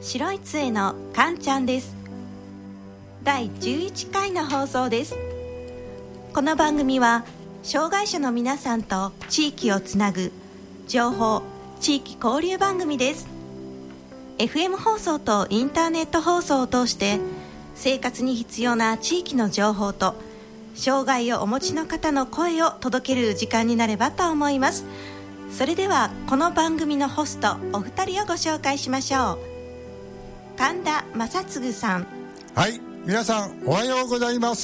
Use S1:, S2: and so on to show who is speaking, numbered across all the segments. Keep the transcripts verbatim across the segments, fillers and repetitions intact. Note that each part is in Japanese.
S1: 白い杖のかんちゃんです。だいじゅういっかいの放送です。この番組は障害者の皆さんと地域をつなぐ情報地域交流番組です。 エフエム 放送とインターネット放送を通して生活に必要な地域の情報と障害をお持ちの方の声を届ける時間になればと思います。それではこの番組のホストお二人をご紹介しましょう。神田正嗣さん。
S2: はい、皆さんおはようございます。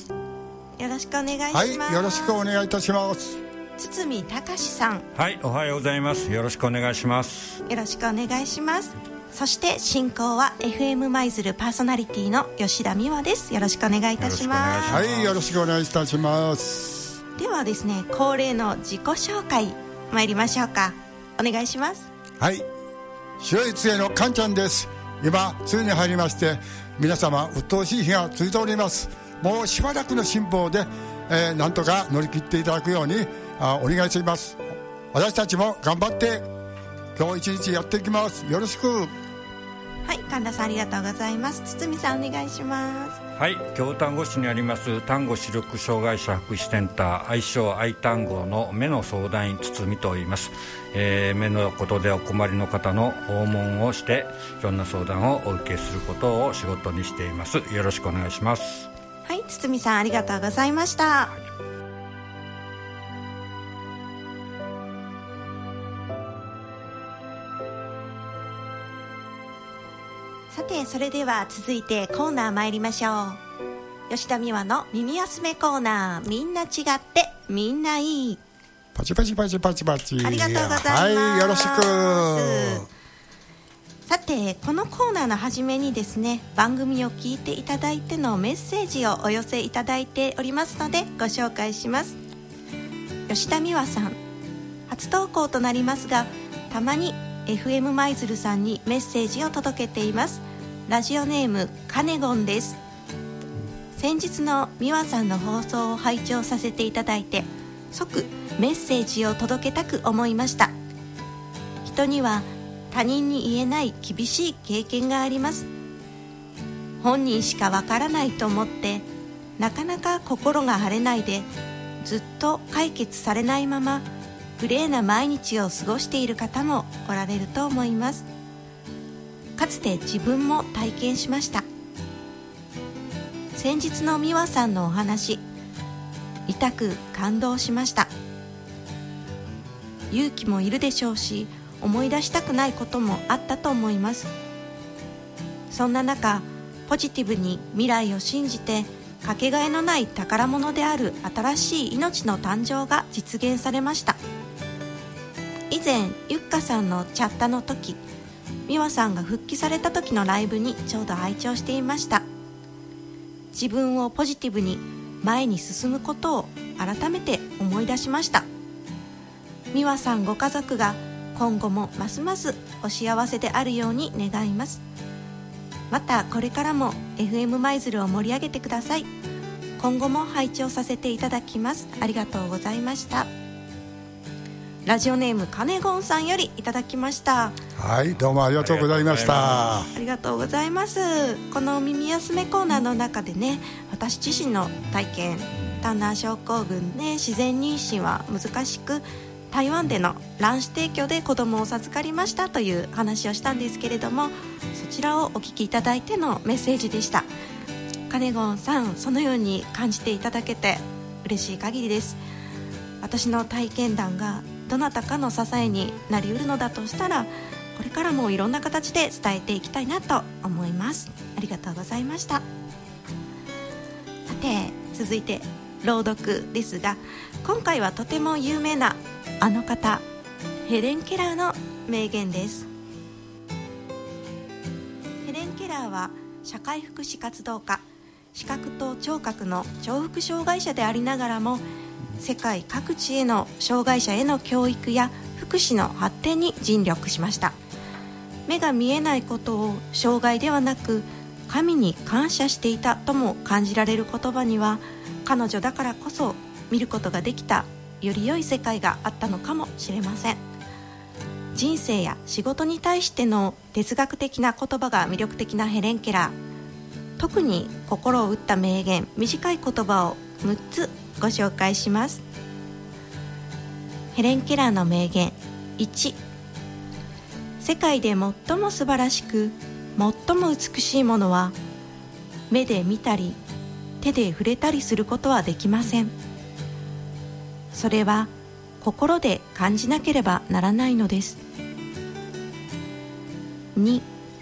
S1: よろしくお願いします。
S2: はい、よろしくお願いいたします。
S1: 堤隆さん。
S3: はい、おはようございます。よろしくお願いします。
S1: よろしくお願いします。そして進行は エフエム 舞鶴パーソナリティの吉田美和です。よろしくお願いいたします。
S2: はい、よろしくお願いいたします。
S1: ではですね、恒例の自己紹介参りましょうか。お願いします。
S2: はい、白い杖のかんちゃんです。今梅雨に入りまして皆様鬱陶しい日が続いております。もうしばらくの辛抱で、えー、なんとか乗り切っていただくようにあお願いします。私たちも頑張って今日一日やっていきます。よろしく。
S1: はい、神田さんありがとうございます。堤さんお願いします。
S3: はい、京丹後市にあります丹後視力障害者福祉センター愛称愛丹後の目の相談員堤と言います。えー、目のことでお困りの方の訪問をしていろんな相談をお受けすることを仕事にしています。よろしくお願いします。
S1: はい、堤さんありがとうございました。さて、それでは続いてコーナー参りましょう。吉田美和の耳休めコーナー、みんな違ってみんないい。
S2: パチパチパチパチパチ。
S1: ありがとうございます。
S2: はい、よろしく。
S1: さて、このコーナーの初めにですね、番組を聞いていただいてのメッセージをお寄せいただいておりますのでご紹介します。吉田美和さん、初投稿となりますが、たまに エフエム 舞鶴さんにメッセージを届けています。ラジオネームカネゴンです。先日の美和さんの放送を拝聴させていただいて即メッセージを届けたく思いました。人には他人に言えない厳しい経験があります。本人しかわからないと思ってなかなか心が晴れないでずっと解決されないままグレーな毎日を過ごしている方もおられると思います。かつて自分も体験しました。先日の美和さんのお話、痛く感動しました。勇気もいるでしょうし、思い出したくないこともあったと思います。そんな中、ポジティブに未来を信じてかけがえのない宝物である新しい命の誕生が実現されました。以前ゆっかさんのチャットの時、美和さんが復帰された時のライブにちょうど拝聴していました。自分をポジティブに前に進むことを改めて思い出しました。美和さんご家族が今後もますますお幸せであるように願います。またこれからも エフエム 舞鶴を盛り上げてください。今後も拝聴させていただきます。ありがとうございました。ラジオネームカネゴンさんよりいただきました。
S2: はい、どうもありがとうございました。
S1: ありがとうございます。この耳休めコーナーの中でね、私自身の体験、タンナー症候群で自然妊娠は難しく、台湾での卵子提供で子供を授かりましたという話をしたんですけれども、そちらをお聞きいただいてのメッセージでした。カネゴンさん、そのように感じていただけて嬉しい限りです。私の体験談がどなたかの支えになりうるのだとしたら、これからもいろんな形で伝えていきたいなと思います。ありがとうございました。さて、続いて朗読ですが、今回はとても有名なあの方、ヘレン・ケラーの名言です。ヘレン・ケラーは社会福祉活動家、視覚と聴覚の重複障害者でありながらも、世界各地への障害者への教育や福祉の発展に尽力しました。目が見えないことを障害ではなく神に感謝していたとも感じられる言葉には、彼女だからこそ見ることができたより良い世界があったのかもしれません。 人生や仕事に対しての哲学的な言葉が魅力的なヘレン・ケラー。特に心を打った名言、短い言葉をむっつご紹介します。ヘレン・ケラーの名言いち、世界で最も素晴らしく最も美しいものは目で見たり手で触れたりすることはできません。それは心で感じなければならないのです。に、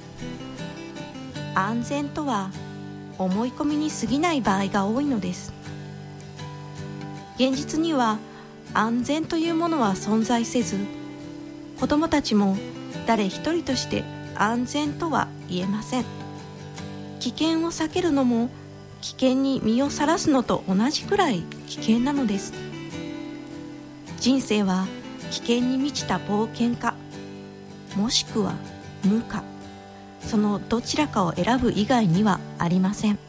S1: 安全とは思い込みに過ぎない場合が多いのです。現実には安全というものは存在せず、子どもたちも誰一人として安全とは言えません。危険を避けるのも危険に身をさらすのと同じくらい危険なのです。人生は危険に満ちた冒険か、もしくは無か、そのどちらかを選ぶ以外にはありません。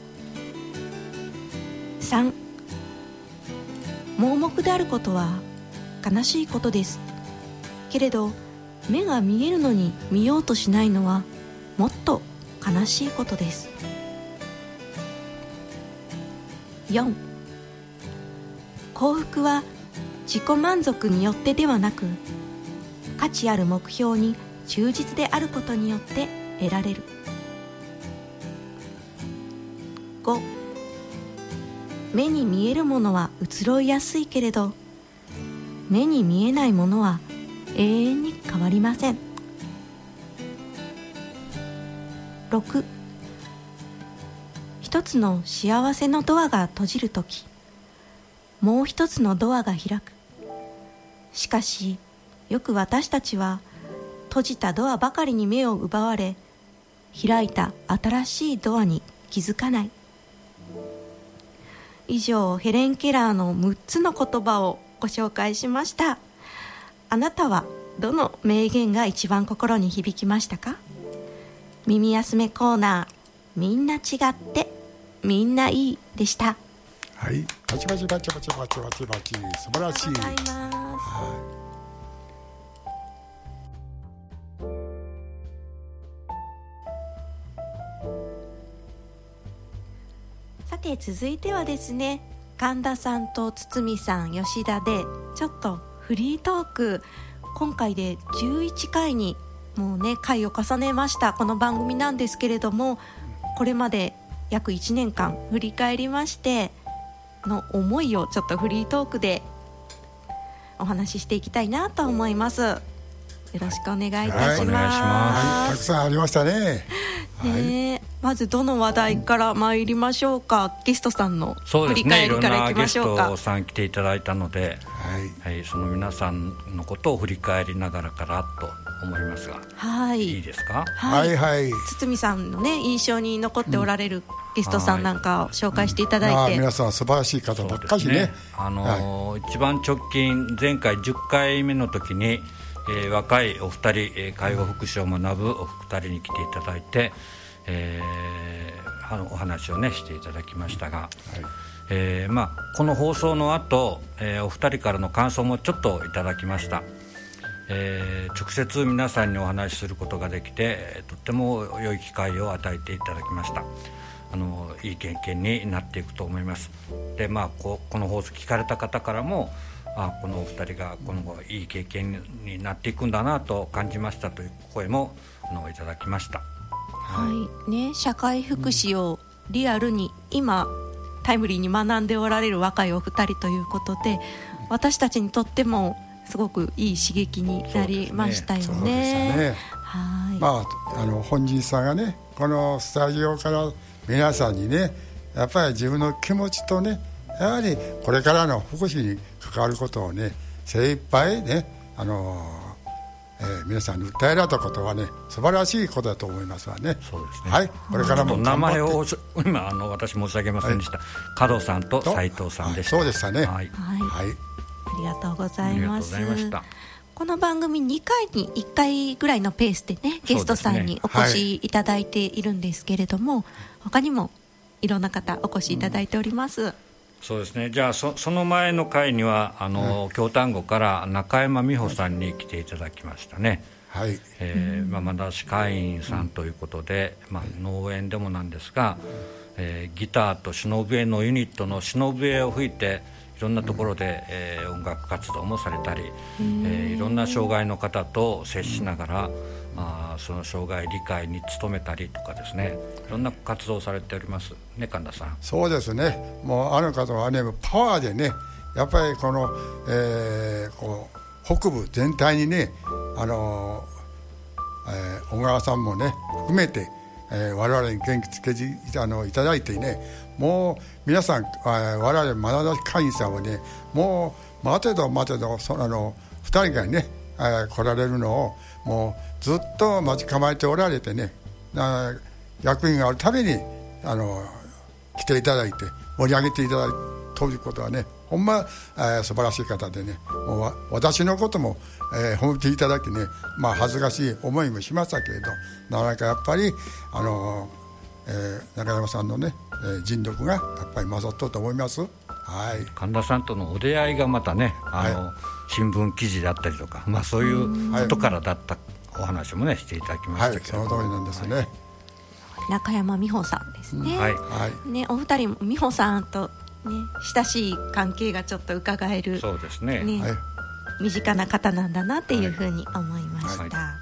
S1: さん、盲目であることは悲しいことです。けれど目が見えるのに見ようとしないのはもっと悲しいことです。よん、幸福は自己満足によってではなく、価値ある目標に忠実であることによって得られる。ご、目に見えるものは移ろいやすいけれど、目に見えないものは永遠に変わりません。ろく、一つの幸せのドアが閉じるとき、もう一つのドアが開く。しかしよく私たちは閉じたドアばかりに目を奪われ、開いた新しいドアに気づかない。以上、ヘレン・ケラーのむっつの言葉をご紹介しました。あなたはどの名言が一番心に響きましたか？耳休めコーナー、みんな違ってみんないいでした。
S2: はい、バチバチバチバチバチバチバチ、素晴らしい。
S1: ありがとうございます。
S2: はい
S1: さて続いてはですね、神田さんと堤さん、吉田でちょっとフリートーク、今回でじゅういっかいにもうね回を重ねましたこの番組なんですけれども、これまで約いちねんかん振り返りましての思いをちょっとフリートークでお話ししていきたいなと思います。よろしくお願いいたします。
S3: はい、お願いします。
S2: はい、たくさんありましたね。
S1: ね、はい、まずどの話題から参りましょうか。ゲストさんの振り返りからいきましょうか。
S3: そうですね、いろんなゲストさん来ていただいたので、
S2: はい
S3: はい、その皆さんのことを振り返りながらからと思いますが、
S1: はい、
S3: いいですか？
S1: はい、
S2: はいはい、
S1: 堤さんのね印象に残っておられるゲストさんなんかを紹介していただいて、
S2: うん、あ皆さん素晴らしい方ばっかり ね, ね
S3: あのーはい、一番直近前回じゅっかいめの時に、えー、若いお二人、えー、介護福祉を学ぶお二人に来ていただいて、えー、あのお話をねしていただきましたが、はい、えーまあ、この放送の後、えー、お二人からの感想もちょっといただきました。えー、直接皆さんにお話しすることができてとっても良い機会を与えていただきました。あのいい経験になっていくと思います。で、まあ、こ, この放送聞かれた方からもあこのお二人が今後いい経験になっていくんだなと感じましたという声もあのいただきました。
S1: はいね、社会福祉をリアルに今タイムリーに学んでおられる若いお二人ということで、私たちにとってもすごくいい刺激になりましたよね。
S2: そうでしたね。
S1: はい、
S2: まあ、あの本人さんがねこのスタジオから皆さんにねやっぱり自分の気持ちとねやはりこれからの福祉に関わることをね精一杯ねあの、えー、皆さんに訴えられたことはね素晴らしいことだと思いますわね。
S3: そうですね、
S2: はい、これからも
S3: 名前を今あの私申し上げませんでした、はい、門さんと斉藤さんでした。
S2: はい、そうでしたね。
S1: はい、はい、ありがとうございます。
S3: ありがとうございました。
S1: この番組にかいにいっかいぐらいのペースでねゲストさんにお越しいただいているんですけれども、ね、はい、他にもいろんな方お越しいただいております。
S3: そうですね。じゃあ そ, その前の回にはあの、うん、京丹後から中山美穂さんに来ていただきましたね。
S2: はい、
S3: えーまあ、まだ歯科医院さんということで、うんまあ、農園でもなんですが、えー、ギターと篠笛のユニットの篠笛を吹いていろんなところで、えー、音楽活動もされたり、えー、いろんな障害の方と接しながら、あその障害理解に努めたりとかですね、いろんな活動をされておりますね。神田さん。
S2: そうですね。もうあの方はねパワーでね、やっぱりこの、えー、こう北部全体にね、あのーえー、小川さんもね含めて、えー、我々に元気つけてあのいただいてね、もう皆さん、えー、我々まなざし会員さんはね、もう待てど待てどそあのふたりがね、えー、来られるのをもうずっと待ち構えておられてね、役員があるたびにあの来ていただいて盛り上げていただいてということはね、ほんま、えー、素晴らしい方でね、もう私のことも、えー、褒めていただきね、まあ、恥ずかしい思いもしましたけれど、なかなかやっぱり、あのーえー、中山さんのね、えー、尽力がやっぱり勝っとると思います。はい、
S3: 神田さんとのお出会いがまたね、あの、はい、新聞記事だったりとか、まあ、そういうことからだったお話もねしていただきましたけど、
S2: はい、その通りなんですね。はい、
S1: 中山美穂さんですね。
S3: はい
S1: ね、お二人美穂さんとね、親しい関係がちょっと伺える、
S3: そうですね、
S1: ね、
S2: はい、
S1: 身近な方なんだなっていうふうに思いました。はいはい、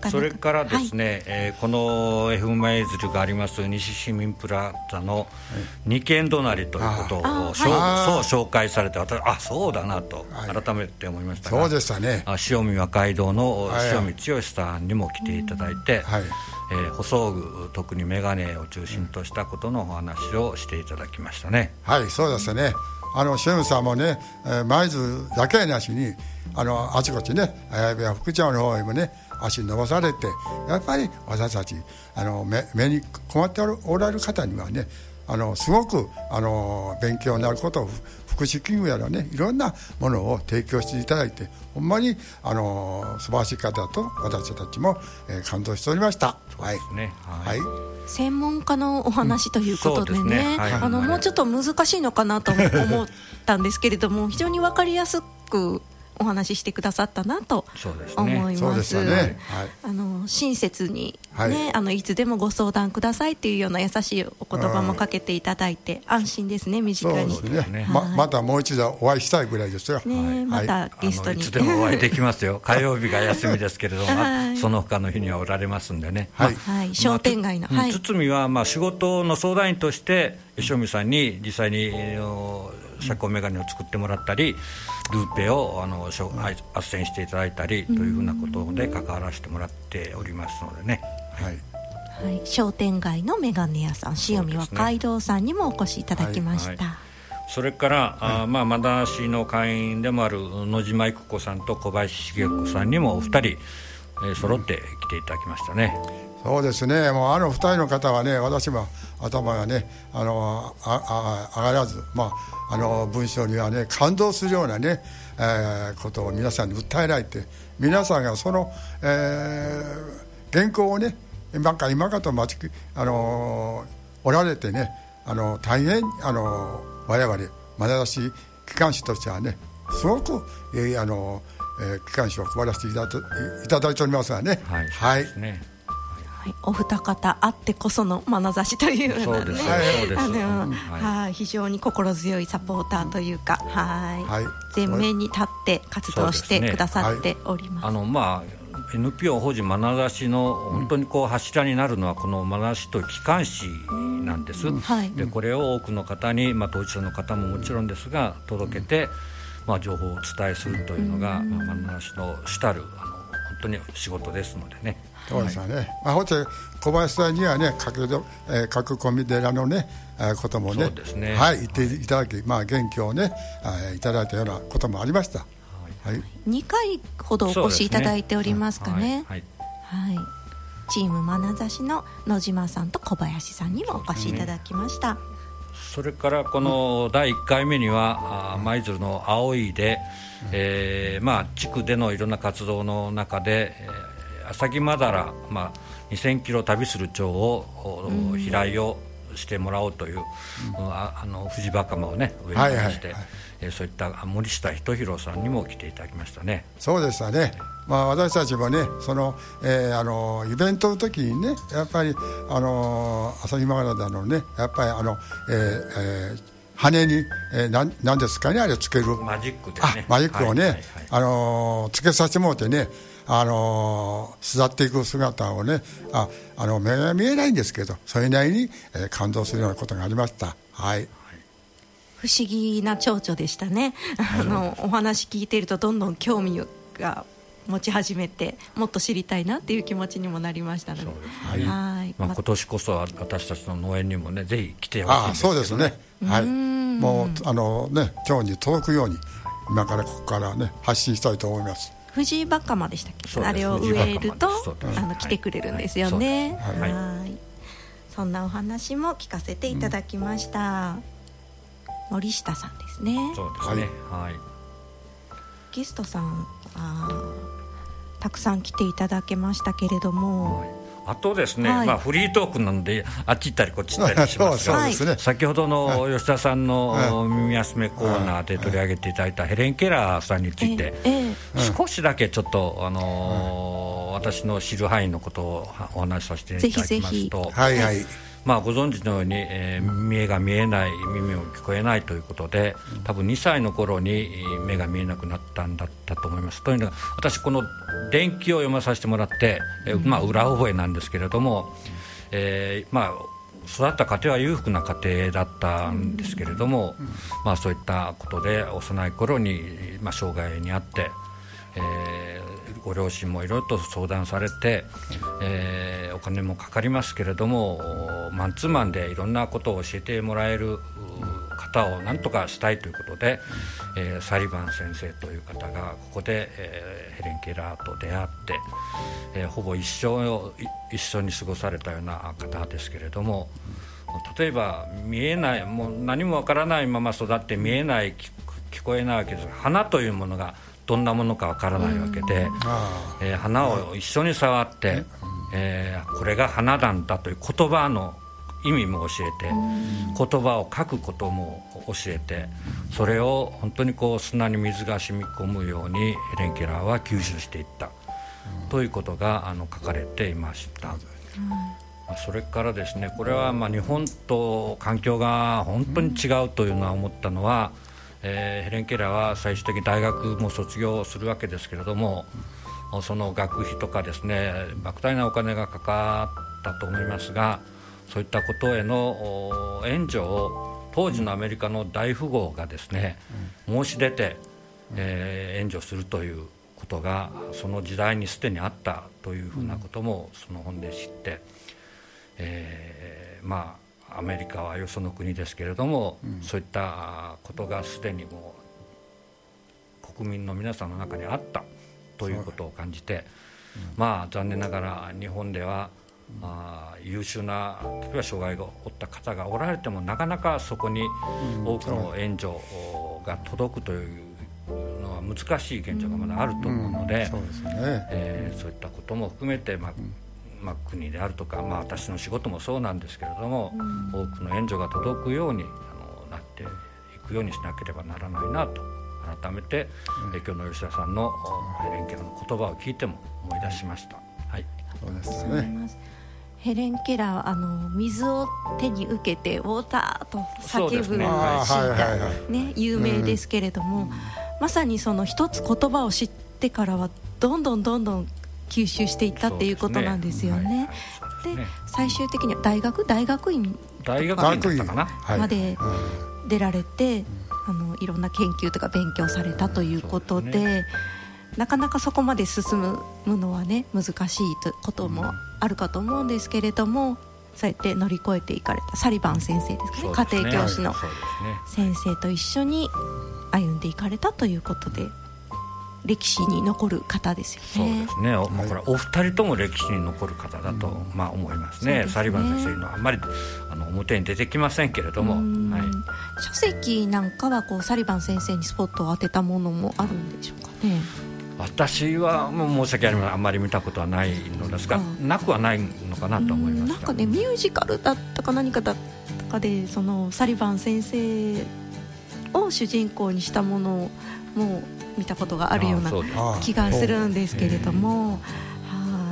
S3: それからですね、はい、えー、この エフエム 舞鶴があります西市民プラザの二軒隣ということを、そう紹介されて、私あそうだなと改めて思いましたが、
S2: そうでしたね。
S3: 塩見和街道の塩見剛さんにも来ていただいて、はい、えー、舗装具、特にメガネを中心としたことのお話をしていただきましたね。
S2: はい、そうですね。あの塩見さんもね、舞鶴だけなしにあのあちこちね、綾部や福知山の方へもね足伸ばされて、やっぱり私たちあの 目, 目に困っておられる方にはね、あのすごくあの勉強になることを、福祉器具やらね、いろんなものを提供していただいて、ほんまにあの素晴らしい方と私たちも、えー、感動しておりました。
S3: そうですね。
S2: はい、はい、
S1: 専門家のお話ということでね、うん、でね、はい、あのもうちょっと難しいのかなと思ったんですけれども非常に分かりやすくお話ししてくださったなと思います。あの親切に、ね、はい、あのいつでもご相談くださいというような優しいお言葉もかけていただいて安心ですね、身近に。
S2: そうですね、はい、ま, またもう一度お会いしたいぐらいですよ、
S1: ね、はい、またゲストに
S3: いつでもお会いできますよ火曜日が休みですけれども、はい、その他の日にはおられますんでね、
S1: はい、まあはい、商店街の、
S3: まあ、はい、堤はまあ仕事の相談員として塩見さんに実際に遮光メガネを作ってもらったり、ルーペをあの斡旋していただいたりというふうなことで関わらせてもらっておりますのでね、
S2: はい
S1: はい、商店街のメガネ屋さん、塩見和街道さんにもお越しいただきました。はいはい、
S3: それから、はい、あまあ、まだ市の会員でもある野島育子さんと小林茂子さんにもお二人、えー、揃って来ていただきましたね。
S2: そうですね、もうあのふたりの方はね、私も頭がねあのああ上がらず、まあ、あの文章にはね感動するようなね、えー、ことを皆さんに訴えられて、皆さんがその、えー、原稿をね今か今かと待ち、あのおられてね、あの大変あの我々まなざし機関士としてはねすごく、えー、あの、えー、機関士を配らせていただいただいておりますがね。
S3: はい、
S2: はい、
S3: そうですね。
S1: お二方あってこその眼差しというようなね、
S3: はい、
S1: 非常に心強いサポーターというか、はい、はい、前面に立って活動してくださっております。
S3: あのまあ エヌピーオー 法人眼差しの本当にこう柱になるのはこの眼差しという機関誌なんです。はい、でこれを多くの方に、まあ、当事者の方ももちろんですが届けて、まあ、情報をお伝えするというのが眼差しの主たるあの本当に仕事ですのでね。
S2: そうですよね、はい、まあ、ほんと小林さんにはね書き、えー、書き込み寺のね、えー、ことも ね,
S3: ね、
S2: はい、言っていただき、まあ、元気をね、えー、いただいたようなこともありました。はいはい、
S1: にかいほどお越しいただいておりますかね。はいはいはい、チーム眼差しの野島さんと小林さんにもお越しいただきました。
S3: それからこのだいいっかいめには舞鶴の青井で、えーまあ、地区でのいろんな活動の中で、えー、アサギマダラ、まあ、にせんキロ旅する蝶を飛来をしてもらおうという、うん、ああの藤袴をね上に出して、はいはいはい、えー、そういった森下仁弘さんにも来ていただきましたね。
S2: そうでしたね。まあ、私たちもねその、えー、あのイベントの時にねやっぱりあの朝日マガダのねやっぱりあの、えーえー、羽に、えー、なんなんですかねあれつける
S3: マジックですね。
S2: あマジックをね、はいはいはい、あのつけさせてもらってねあの巣立っていく姿をね あ, あの目が見えないんですけどそれなりに、えー、感動するようなことがありました。はい。
S1: 不思議な蝶々でしたね。あのお話聞いているとどんどん興味が持ち始めてもっと知りたいなっていう気持ちにもなりましたので、
S3: はいはい、まあ、今年こそは私たちの農園にもねぜひ来てほしいんですけど、ね、あそうですね、
S2: はい、もうあのね今日に届くように今からここからね発信したいと思います。
S1: 藤井バカマでしたっけ。あれを植えるとあの来てくれるんですよね。はい、はい、そんなお話も聞かせていただきました、うん、森下さんですね。
S3: そうですね、はい、
S1: ゲストさんあたくさん来ていただけましたけれども、はい、
S3: あとですね、はい、まあ、フリートークなのであっち行ったりこっち行ったりしますが、そうですね、先ほどの吉田さんの耳休めコーナーで取り上げていただいたヘレン・ケラーさんについて、えええ、少しだけちょっと、あのー、私の知る範囲のことをお話しさせていただきますと、ぜひぜひ、はいはい、まあ、ご存知のように、えー、目が見えない耳も聞こえないということで多分にさいの頃に目が見えなくなったんだったと思います。というのは私この伝記を読まさせてもらって、えーまあ、裏覚えなんですけれども、えーまあ、育った家庭は裕福な家庭だったんですけれども、まあ、そういったことで幼い頃に、まあ、障害にあって、えーご両親もいろいろと相談されて、えー、お金もかかりますけれどもマンツーマンでいろんなことを教えてもらえる方を何とかしたいということで、えー、サリバン先生という方がここで、えー、ヘレン・ケラーと出会って、えー、ほぼ一生を一緒に過ごされたような方ですけれども、例えば見えないもう何もわからないまま育って見えない聞こえないわけですが花というものがどんなものかわからないわけで、うんえー、花を一緒に触って、うんえー、これが花なんだという言葉の意味も教えて、うん、言葉を書くことも教えてそれを本当にこう砂に水が染み込むようにヘレン・ケラーは吸収していった、うん、ということがあの書かれていました、うんまあ、それからですねこれはまあ日本と環境が本当に違うというのは思ったのは、えー、ヘレン・ケラーは最終的に大学も卒業するわけですけれども、うん、その学費とかですね莫大なお金がかかったと思いますがそういったことへの援助を当時のアメリカの大富豪がですね、うん、申し出て、えー、援助するということがその時代にすでにあったというふうなこともその本で知って、えー、まあアメリカはよその国ですけれども、うん、そういったことがすでにもう国民の皆さんの中にあったということを感じて、うん、まあ残念ながら日本では、うんまあ、優秀な例えば障害を負った方がおられてもなかなかそこに多くの援助が届くというのは難しい現状がまだあると思うので、そういったことも含めて、まあうんまあ、国であるとか、まあ、私の仕事もそうなんですけれども、うん、多くの援助が届くようにあのなっていくようにしなければならないなと改めて、うん、今日の吉田さんのヘレン・ケラーの言葉を聞いても思い出しました、はい、
S2: そうですね。
S1: ヘレン・ケラーはあの水を手に受けてウォーターと叫ぶシーンが、ね、有名ですけれども、うん、まさにその一つ言葉を知ってからはどんどんどんどん吸収していったっていうことなんですよね。で、はいはい、最終的には大学大学院
S3: 大学院だったかな
S1: まで出られて、あのいろんな研究とか勉強されたということで、ね、なかなかそこまで進むのはね難しいということもあるかと思うんですけれども、そうやって乗り越えていかれたサリバン先生ですかね、家庭教師の先生と一緒に歩んでいかれたということで歴史に残る方ですよね。
S3: そうですね。 お, これお二人とも歴史に残る方だと、うんまあ、思います ね, すねサリバン先生のはあんまりあの表に出てきませんけれども、はい、
S1: 書籍なんかはこうサリバン先生にスポットを当てたものもあるんでしょうかね。
S3: 私はもう申し訳ありません、あんまり見たことはないのですが、なくはないのかなと思いますが、
S1: なんかねミュージカルだったか何かだっ中でそのサリバン先生を主人公にしたものをもう見たことがあるような気がするんですけれども、はい、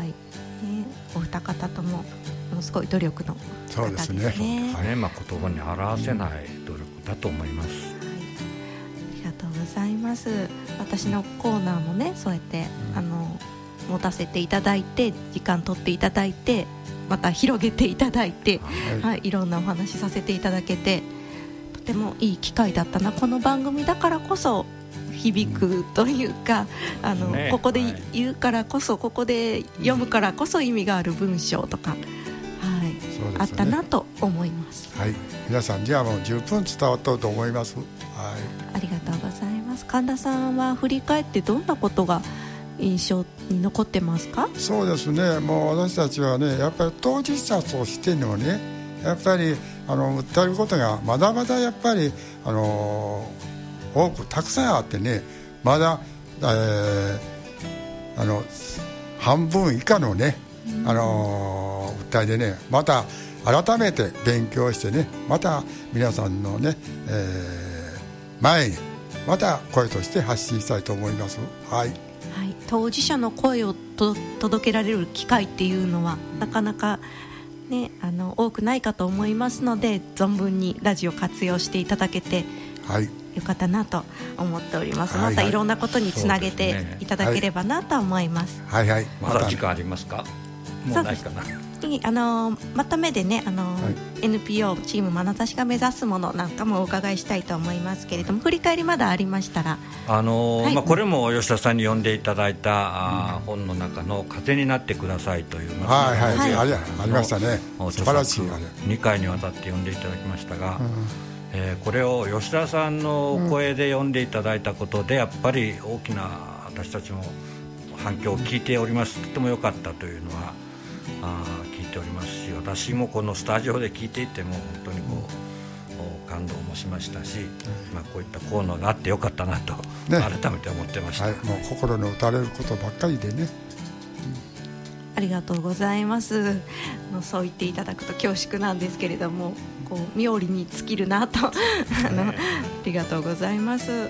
S1: ね、お二方ともものすごい努力の方ですね。そうですね、
S3: ね、まあ、言葉に表せない努力だと思います、はい、
S1: ありがとうございます。私のコーナーもねそうやって、うん、あの持たせていただいて時間取っていただいてまた広げていただいて、はいはい、いろんなお話させていただけてとてもいい機会だったな。この番組だからこそ響くというか、うん、あの、ね、ここで言うからこそ、はい、ここで読むからこそ意味がある文章とか、はい、ね、あったなと思います、
S2: はい、皆さんにはもう十分伝わったと思います、はい、
S1: ありがとうございます。神田さんは振り返ってどんなことが印象に残ってますか？
S2: そうですね、もう私たちはねやっぱり当事者としてのねやっぱりあの訴えることがまだまだやっぱりあの多くたくさんあってね、まだ、えー、あの半分以下のね、あの訴えでねまた改めて勉強してねまた皆さんのね、えー、前にまた声として発信したいと思います。はい、
S1: はい、当事者の声をと届けられる機会っていうのはなかなか、ね、あの多くないかと思いますので存分にラジオ活用していただけて、はい、よかったなと思っております、はいはい、またいろんなことにつなげていただければなと思います。
S3: はいはい、まだ時間ありますか？もうないかな。
S1: あのまとめでねあの、はい、エヌピーオー チーム眼差しが目指すものなんかもお伺いしたいと思いますけれども、振り返りまだありましたら、
S3: あのーはい、まあ、これも吉田さんに読んでいただいた、うん、あ本の中の風になってくださいという、
S2: まあ、はいはいはい、ありましたね。素晴らしい
S3: にかいにわたって読んでいただきましたが、うん、えー、これを吉田さんの声で読んでいただいたことで、うん、やっぱり大きな私たちも反響を聞いております。とても良かったというのはあ聞いておりますし、私もこのスタジオで聞いていても本当にこう感動もしましたし、まあ、こういったコーナーがあってよかったなと、ね、改めて思ってました、はい、
S2: もう心の打たれることばっかりでね、うん、
S1: ありがとうございます。そう言っていただくと恐縮なんですけれども、こう妙利に尽きるなとあのありがとうございます。では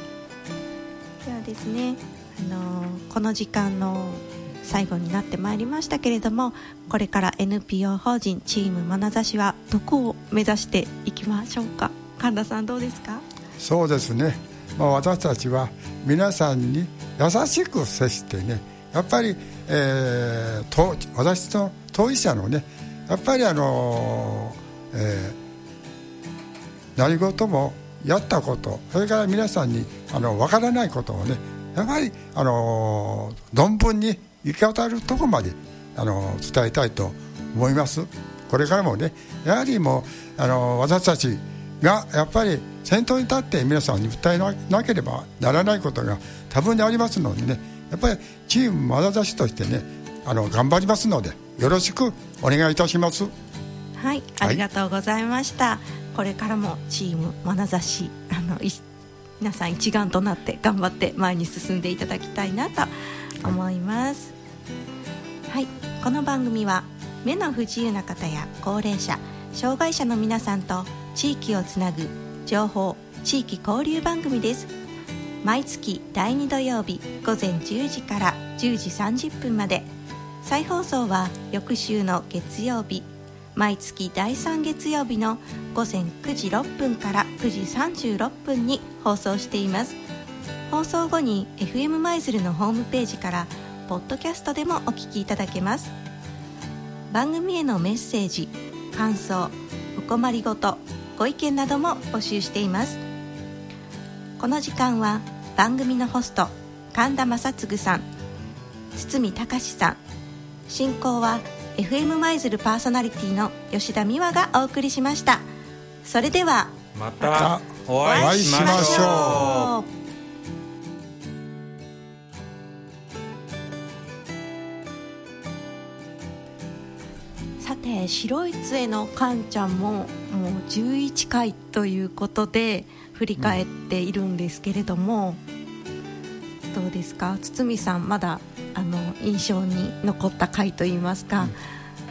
S1: ですね、あのこの時間の最後になってまいりましたけれども、これから エヌピーオー 法人チーム眼差しはどこを目指していきましょうか？神田さんどうですか？
S2: そうですね、まあ、私たちは皆さんに優しく接してね、やっぱり、えー、と私の当事者のねやっぱりあの、えー、何事もやったこと、それから皆さんにあの分からないことをねやっぱりあの存分に行き渡るところまであの伝えたいと思います。これからもねやはりもうあの私たちがやっぱり先頭に立って皆さんに訴え な, なければならないことが多分にありますのでね、やっぱりチーム眼差しとしてねあの頑張りますのでよろしくお願いいたします。
S1: はい、ありがとうございました、はい、これからもチーム眼差しあの皆さん一丸となって頑張って前に進んでいただきたいなと思います、はいはい、この番組は目の不自由な方や高齢者障害者の皆さんと地域をつなぐ情報地域交流番組です。毎月だいに土曜日午前じゅうじからじゅうじさんじゅっぷんまで、再放送は翌週の月曜日、毎月だいさん月曜日の午前くじろっぷんからくじさんじゅうろっぷんに放送しています。放送後に エフエム 舞鶴のホームページからポッドキャストでもお聞きいただけます。番組へのメッセージ、感想、お困りごと、ご意見なども募集しています。この時間は番組のホスト神田正嗣さん、堤隆さん、進行は エフエム 舞鶴パーソナリティの吉田美和がお送りしました。それでは
S3: またお会いしましょう。
S1: さて、白い杖のかんちゃんももうじゅういっかいということで振り返っているんですけれども、うん、どうですか堤さん、まだあの印象に残った回といいますか、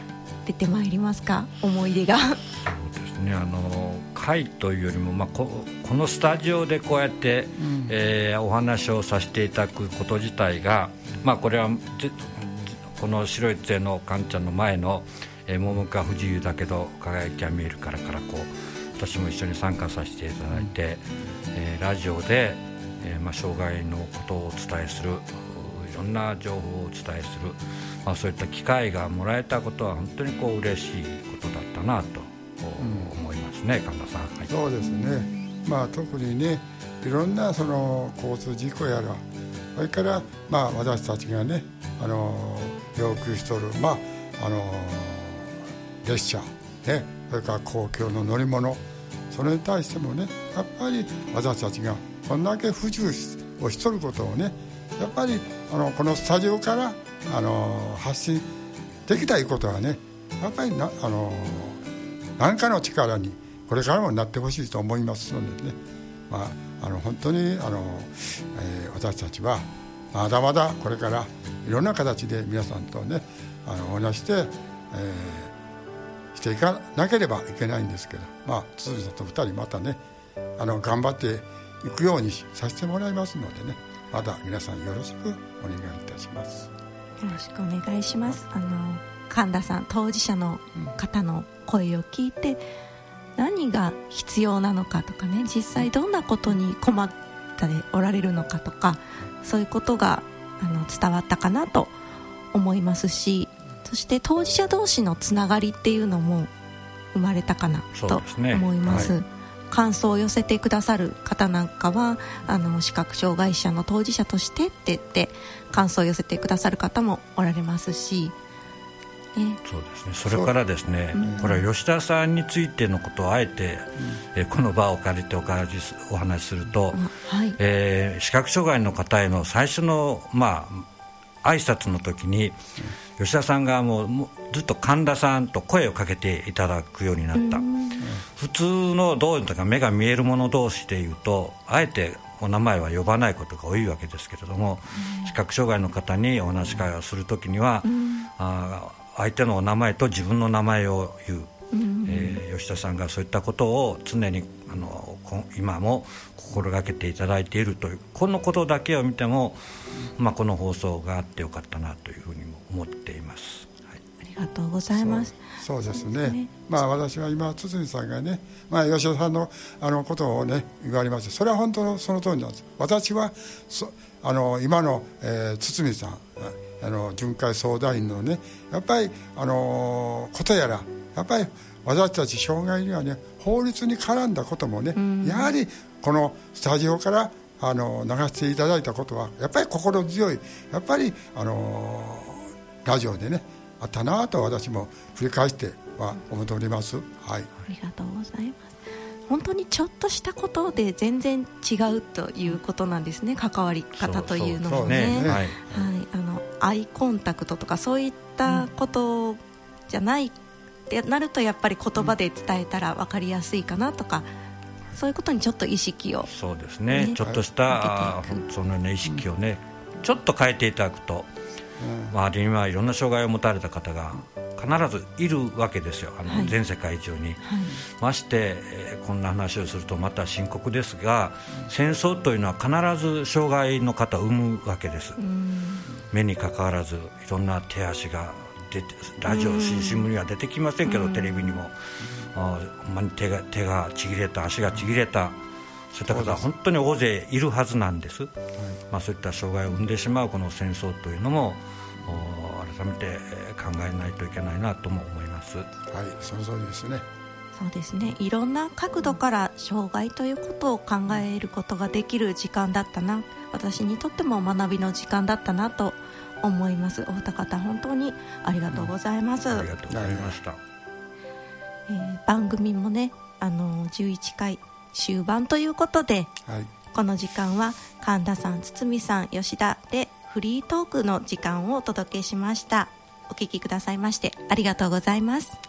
S1: 出てまいりますか？思い出が。
S3: そうですね、あの会というよりも、まあ、こ, このスタジオでこうやって、うんえー、お話をさせていただくこと自体が、まあ、これはこの白い杖のカンちゃんの前の「えー、桃が不自由だけど輝きは見えるから」からこう私も一緒に参加させていただいて、えー、ラジオで、えーまあ、障害のことをお伝えする、いろんな情報をお伝えする、まあ、そういった機会がもらえたことは本当にこう嬉しいことだったなと思いますね、神田さん、はい、
S2: そうですね、まあ、特にねいろんなその交通事故やらそれから、まあ、私たちがねあの要求しておる、まああの列車、ね、それから公共の乗り物、それに対してもねやっぱり私たちがこんだけ不自由をしとることをねやっぱりあのこのスタジオからあの発信できたいことはねやっぱりなあの何かの力にこれからもなってほしいと思いますのでね、まあ、あの本当にあの、えー、私たちはまだまだこれからいろんな形で皆さんとねあのお話して、えー、していかなければいけないんですけど、まあ、堤さんとふたりまたねあの頑張っていくようにさせてもらいますのでね、また皆さんよろしくお願いいたします。
S1: よろしくお願いします。あの神田さん当事者の方の声を聞いて、うん、何が必要なのかとかね、実際どんなことに困っておられるのかとか、そういうことがあの伝わったかなと思いますし、そして当事者同士のつながりっていうのも生まれたかなと思います。そうですね、はい、感想を寄せてくださる方なんかはあの視覚障害者の当事者としてって言って感想を寄せてくださる方もおられますし、ね、そうですね。
S3: それからですね、これは吉田さんについてのことをあえて、うん、えこの場を借りてお話しすると、うんはいえー、視覚障害の方への最初の、まあ、挨拶の時に、うん、吉田さんがもう、もうずっと神田さんと声をかけていただくようになった、うん、普通のどういうか目が見える者同士でいうとあえてお名前は呼ばないことが多いわけですけれども、うん、視覚障害の方にお話し会をするときには、うん、あ相手のお名前と自分の名前を言う、うんえー、吉田さんがそういったことを常にあの今も心がけていただいているという、このことだけを見ても、まあ、この放送があってよかったなというふうにも思っています、はい、
S1: ありがとうございます。
S2: そう、そうですね、ねまあ、私は今堤さんがね、まあ、吉田さんのあのことをね言われました。それは本当のその通りなんです。私はそあの今の、えー、堤さんあの巡回相談員のねやっぱりあのことやらやっぱり私たち障害にはね法律に絡んだこともね、うん、やはりこのスタジオからあの流していただいたことはやっぱり心強いやっぱりあのラジオでねあったなと私も振り返っては思っております、はい、
S1: ありがとうございます。本当にちょっとしたことで全然違うということなんですね、関わり方というのもね。あのアイコンタクトとかそういったことじゃないってなるとやっぱり言葉で伝えたら分かりやすいかなとか、そういうことにちょっと意識を、ね、
S3: そうですね、ちょっとしたその、ね、意識をね、うん、ちょっと変えていただくと、うん、周りにはいろんな障害を持たれた方が必ずいるわけですよ、あの、はい、全世界中に、はい、まして、えー、こんな話をするとまた深刻ですが、うん、戦争というのは必ず障害の方を生むわけです、うん、目にかかわらずいろんな手足が出て、ラジオ、新聞には出てきませんけど、うん、テレビにも、うん、あほんまに手が、手がちぎれた、足がちぎれた、そういった方は本当に大勢いるはずなんです、はいまあ、そういった障害を生んでしまうこの戦争というのも改めて考えないといけないなとも思います。はい、
S2: その通りですね。
S1: そうですね、いろんな角度から障害ということを考えることができる時間だったな、私にとっても学びの時間だったなと思います。お二方本当にありがとうございます、うん、
S3: ありがとうございました、
S1: えー、番組もねあのじゅういっかい終盤ということで、はい、この時間は神田さん、堤さん、吉田でフリートークの時間をお届けしました。お聞きくださいましてありがとうございます。